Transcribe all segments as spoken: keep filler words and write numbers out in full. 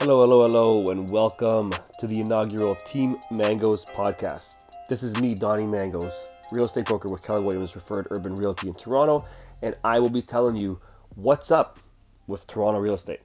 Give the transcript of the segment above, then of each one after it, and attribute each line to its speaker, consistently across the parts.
Speaker 1: Hello, hello, hello, and welcome to the inaugural Team Mangoes podcast. This is me, Donnie Mangoes, real estate broker with Keller Williams Referred Urban Realty in Toronto, and I will be telling you what's up with Toronto real estate.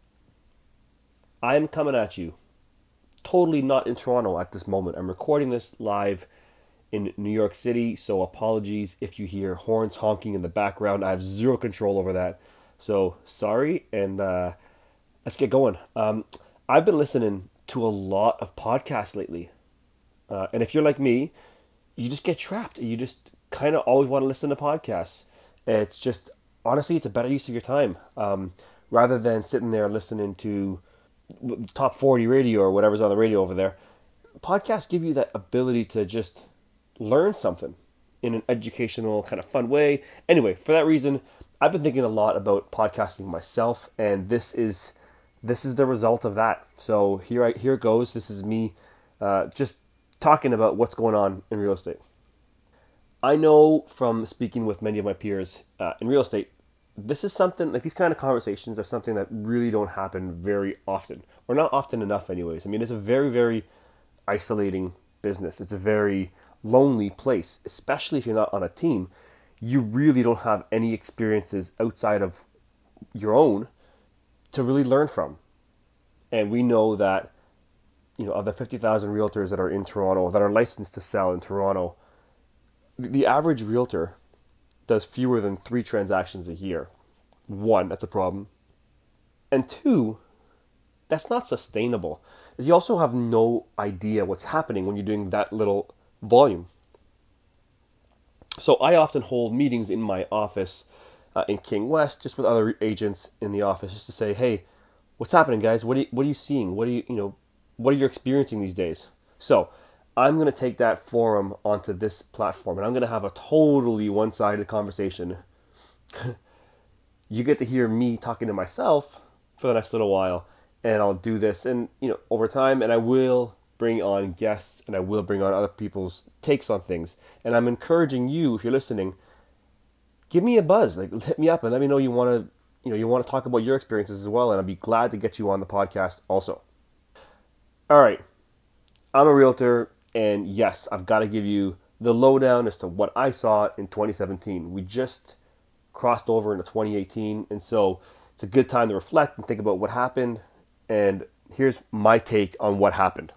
Speaker 1: I'm coming at you totally not in Toronto at this moment. I'm recording this live in New York City, so apologies if you hear horns honking in the background. I have zero control over that, so sorry, and uh, let's get going. Um, I've been listening to a lot of podcasts lately. Uh, and if you're like me, you just get trapped. You just kind of always want to listen to podcasts. It's just, honestly, it's a better use of your time. Um, rather than sitting there listening to top forty radio or whatever's on the radio over there, podcasts give you that ability to just learn something in an educational, kind of fun way. Anyway, for that reason, I've been thinking a lot about podcasting myself, and this is this is the result of that. So here I here it goes. This is me uh, just talking about what's going on in real estate. I know from speaking with many of my peers uh, in real estate, this is something like these kind of conversations are something that really don't happen very often, or not often enough, anyways. I mean, it's a very very isolating business. It's a very lonely place, especially if you're not on a team. You really don't have any experiences outside of your own to really learn from. And we know that, you know, of the fifty thousand realtors that are in Toronto, that are licensed to sell in Toronto, the average realtor does fewer than three transactions a year. One, that's a problem. And two, that's not sustainable. You also have no idea what's happening when you're doing that little volume. So I often hold meetings in my office uh, in King West, just with other agents in the office, just to say, hey, what's happening, guys? What are you, what are you seeing? What are you, you know, what are you experiencing these days? So I'm going to take that forum onto this platform, and I'm going to have a totally one-sided conversation. You get to hear me talking to myself for the next little while, and I'll do this, and you know, over time, and I will bring on guests, and I will bring on other people's takes on things. And I'm encouraging you, if you're listening, give me a buzz, like hit me up and let me know you want to, you know, you want to talk about your experiences as well, and I'll be glad to get you on the podcast also. All right, I'm a realtor, and yes, I've got to give you the lowdown as to what I saw in twenty seventeen. We just crossed over into twenty eighteen, and so it's a good time to reflect and think about what happened. And here's my take on what happened.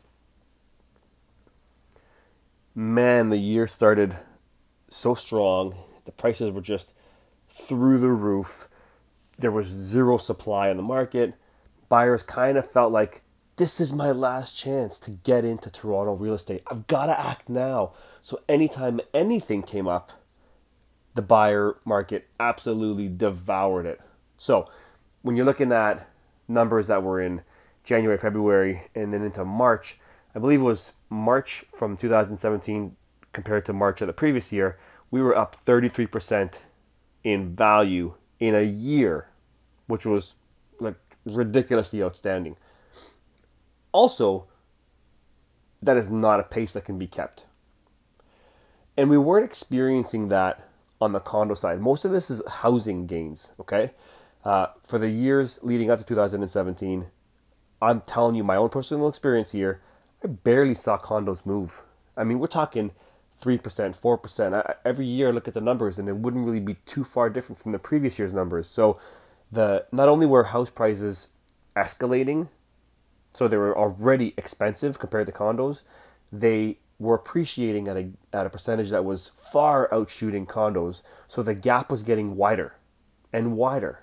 Speaker 1: Man, the year started so strong. The prices were just through the roof. There was zero supply on the market. Buyers kind of felt like, this is my last chance to get into Toronto real estate. I've got to act now. So anytime anything came up, the buyer market absolutely devoured it. So when you're looking at numbers that were in January, February, and then into March, I believe it was March from two thousand seventeen compared to March of the previous year, we were up thirty-three percent in value in a year, which was like ridiculously outstanding. Also, that is not a pace that can be kept. And we weren't experiencing that on the condo side. Most of this is housing gains, okay? Uh, for the years leading up to two thousand seventeen, I'm telling you my own personal experience here, I barely saw condos move. I mean, we're talking three percent, four percent. I, every year I look at the numbers and it wouldn't really be too far different from the previous year's numbers. So the not only were house prices escalating, so they were already expensive compared to condos, they were appreciating at a, at a percentage that was far outshooting condos. So the gap was getting wider and wider.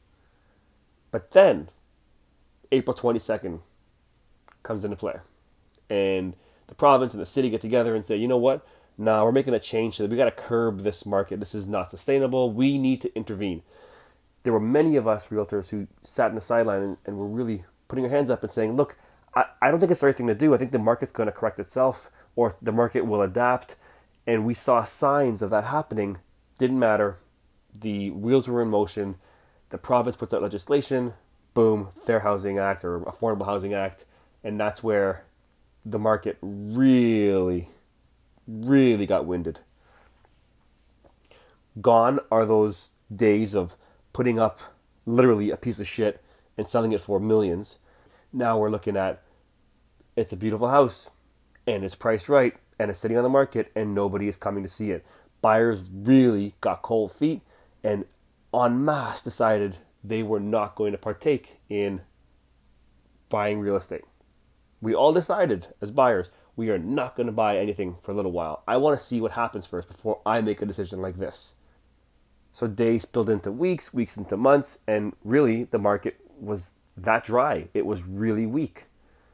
Speaker 1: But then April twenty-second comes into play. And the province and the city get together and say, you know what? Nah, we're making a change. So we got to curb this market. This is not sustainable. We need to intervene. There were many of us realtors who sat in the sideline and, and were really putting our hands up and saying, look, I, I don't think it's the right thing to do. I think the market's going to correct itself, or the market will adapt. And we saw signs of that happening. Didn't matter. The wheels were in motion. The province puts out legislation. Boom, Fair Housing Act or Affordable Housing Act. And that's where the market really, really got winded. Gone are those days of putting up literally a piece of shit and selling it for millions. Now we're looking at, it's a beautiful house and it's priced right and it's sitting on the market and nobody is coming to see it. Buyers really got cold feet and en masse decided they were not going to partake in buying real estate. We all decided as buyers, we are not going to buy anything for a little while. I want to see what happens first before I make a decision like this. So days spilled into weeks, weeks into months, and really the market was that dry. It was really weak.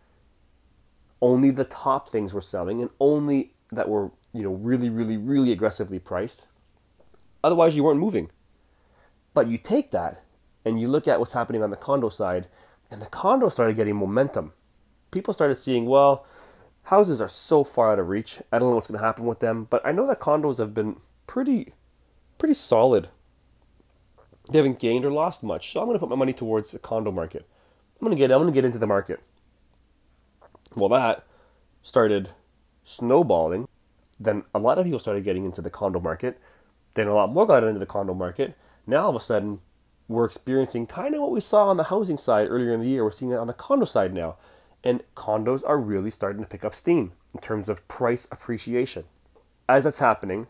Speaker 1: Only the top things were selling and only that were, you know, really, really, really aggressively priced. Otherwise, you weren't moving. But you take that and you look at what's happening on the condo side, and the condo started getting momentum. People started seeing, well, houses are so far out of reach. I don't know what's going to happen with them, but I know that condos have been pretty pretty solid. They haven't gained or lost much. So I'm going to put my money towards the condo market. I'm going to get I'm going to get into the market. Well, that started snowballing. Then a lot of people started getting into the condo market. Then a lot more got into the condo market. Now all of a sudden, we're experiencing kind of what we saw on the housing side earlier in the year. We're seeing it on the condo side now. And condos are really starting to pick up steam in terms of price appreciation. As that's happening,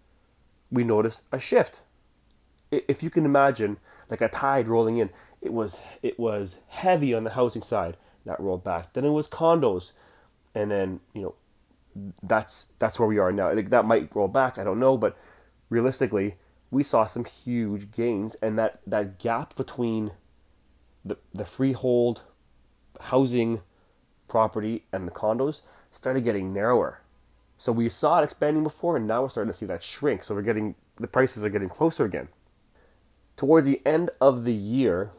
Speaker 1: we notice a shift. If you can imagine like a tide rolling in, it was it was heavy on the housing side that rolled back. Then it was condos, and then you know that's that's where we are now. Like that might roll back, I don't know, but realistically, we saw some huge gains, and that that gap between the the freehold housing property and the condos started getting narrower. So we saw it expanding before, and now we're starting to see that shrink. So we're getting the prices are getting closer again. Towards the end of the year,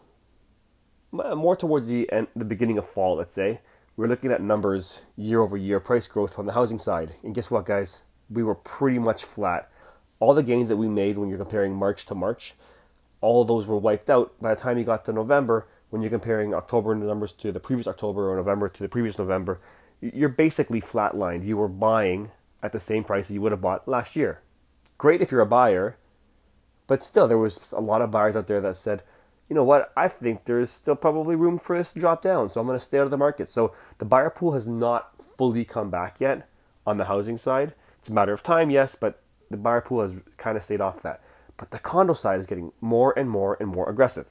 Speaker 1: more towards the end, the beginning of fall, let's say, we're looking at numbers year over year price growth on the housing side. And guess what, guys? We were pretty much flat. All the gains that we made when you're comparing March to March, all of those were wiped out by the time you got to November. When you're comparing October numbers to the previous October or November to the previous November, you're basically flatlined. You were buying at the same price that you would have bought last year. Great if you're a buyer, but still there was a lot of buyers out there that said, you know what, I think there's still probably room for this to drop down, so I'm going to stay out of the market. So the buyer pool has not fully come back yet on the housing side. It's a matter of time, yes, but the buyer pool has kind of stayed off that. But the condo side is getting more and more and more aggressive.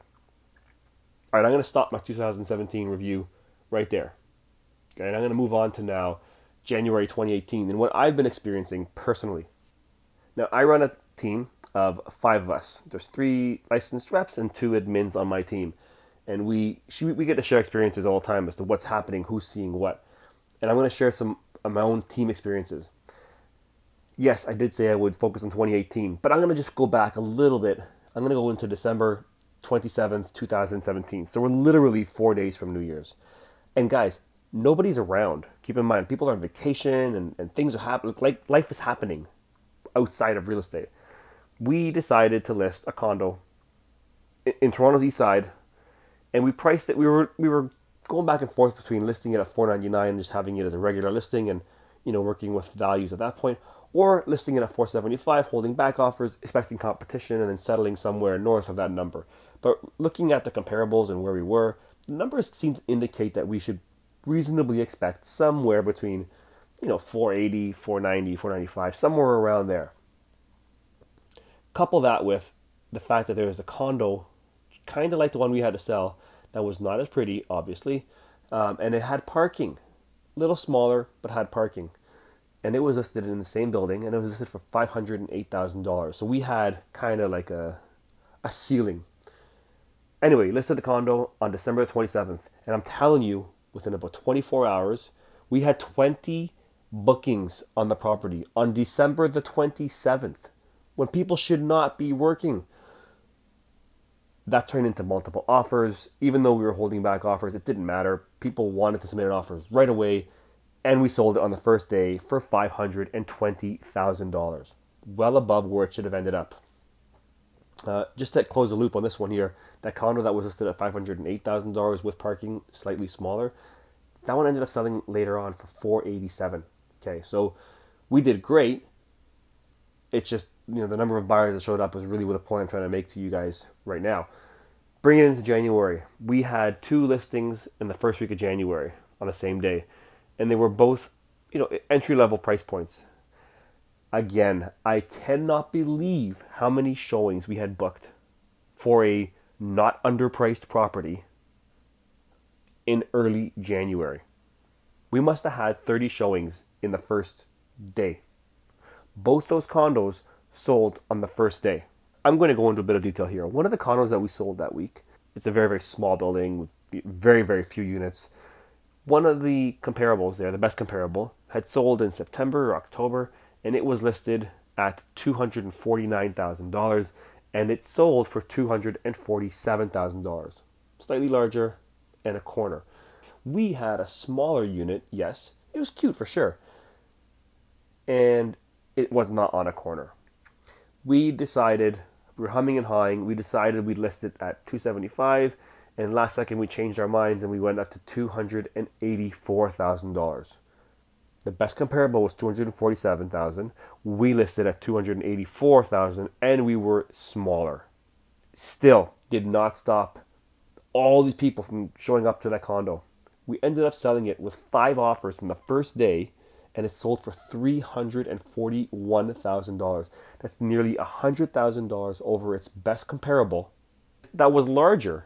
Speaker 1: All right, I'm going to stop my two thousand seventeen review right there. Okay, and I'm going to move on to now January twenty eighteen and what I've been experiencing personally. Now, I run a team of five of us. There's three licensed reps and two admins on my team. And we we get to share experiences all the time as to what's happening, who's seeing what. And I'm going to share some of my own team experiences. Yes, I did say I would focus on twenty eighteen, but I'm going to just go back a little bit. I'm going to go into December twenty-seventh, twenty seventeen. So we're literally four days from New Year's. And guys, nobody's around. Keep in mind, people are on vacation and, and things are happening. Like life is happening outside of real estate. We decided to list a condo in, in Toronto's east side, and we priced it. We were we were going back and forth between listing it at four ninety-nine and just having it as a regular listing and you know working with values at that point, or listing it at four seventy-five, holding back offers, expecting competition, and then settling somewhere north of that number. But looking at the comparables and where we were, the numbers seem to indicate that we should reasonably expect somewhere between, you know, four eighty, four ninety, four ninety-five, somewhere around there. Couple that with the fact that there was a condo, kind of like the one we had to sell, that was not as pretty, obviously, um, and it had parking, a little smaller, but had parking. And it was listed in the same building, and it was listed for five hundred eight thousand dollars. So we had kind of like a, a ceiling. Anyway, listed the condo on December twenty-seventh, and I'm telling you, within about twenty-four hours, we had twenty bookings on the property on December the twenty-seventh, when people should not be working. That turned into multiple offers. Even though we were holding back offers, it didn't matter. People wanted to submit an offer right away, and we sold it on the first day for five hundred twenty thousand dollars, well above where it should have ended up. Uh, just to close the loop on this one here, that condo that was listed at five hundred eight thousand dollars with parking, slightly smaller, that one ended up selling later on for four eighty-seven. Okay, so we did great. It's just, you know, the number of buyers that showed up was really what the point I'm trying to make to you guys right now. Bring it into January. We had two listings in the first week of January on the same day, and they were both, you know, entry level price points. Again, I cannot believe how many showings we had booked for a not underpriced property in early January. We must have had thirty showings in the first day. Both those condos sold on the first day. I'm going to go into a bit of detail here. One of the condos that we sold that week, it's a very, very small building with very, very few units. One of the comparables there, the best comparable, had sold in September or October, and it was listed at two hundred forty-nine thousand dollars, and it sold for two hundred forty-seven thousand dollars. Slightly larger and a corner. We had a smaller unit, yes. It was cute for sure. And it was not on a corner. We decided, we were humming and hawing, we decided we'd list it at two hundred seventy-five thousand dollars, and last second we changed our minds and we went up to two hundred eighty-four thousand dollars. The best comparable was two hundred forty-seven thousand dollars. We listed at two hundred eighty-four thousand dollars, and we were smaller. Still did not stop all these people from showing up to that condo. We ended up selling it with five offers from the first day, and it sold for three hundred forty-one thousand dollars. That's nearly one hundred thousand dollars over its best comparable. That was larger.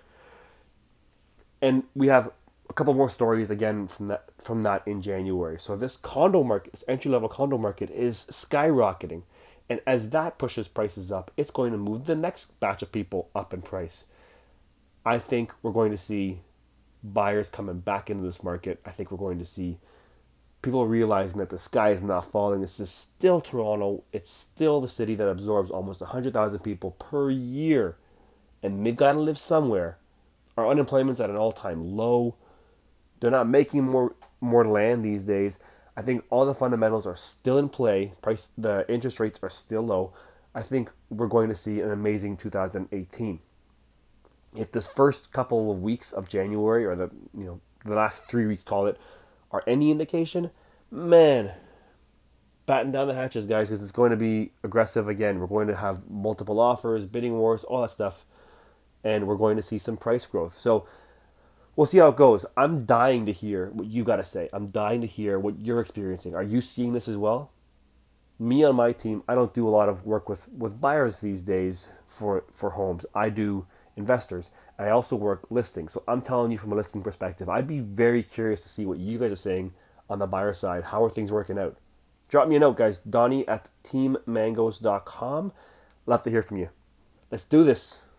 Speaker 1: And we have a couple more stories again from that from that in January. So this condo market, this entry level condo market, is skyrocketing, and as that pushes prices up, it's going to move the next batch of people up in price. I think we're going to see buyers coming back into this market. I think we're going to see people realizing that the sky is not falling. This is still Toronto. It's still the city that absorbs almost one hundred thousand people per year, and they've got to live somewhere. Our unemployment's at an all-time low. They're not making more more land these days. I think all the fundamentals are still in play. Price, the interest rates are still low. I think we're going to see an amazing two thousand eighteen. If this first couple of weeks of January, or the you know the last three weeks, call it, are any indication, man, batten down the hatches, guys, because it's going to be aggressive again. We're going to have multiple offers, bidding wars, all that stuff, and we're going to see some price growth. So we'll see how it goes. I'm dying to hear what you got to say. I'm dying to hear what you're experiencing. Are you seeing this as well? Me on my team, I don't do a lot of work with, with buyers these days for, for homes. I do investors. I also work listings. So I'm telling you from a listing perspective, I'd be very curious to see what you guys are saying on the buyer side. How are things working out? Drop me a note, guys. Donnie at team mangoes dot com. Love to hear from you. Let's do this.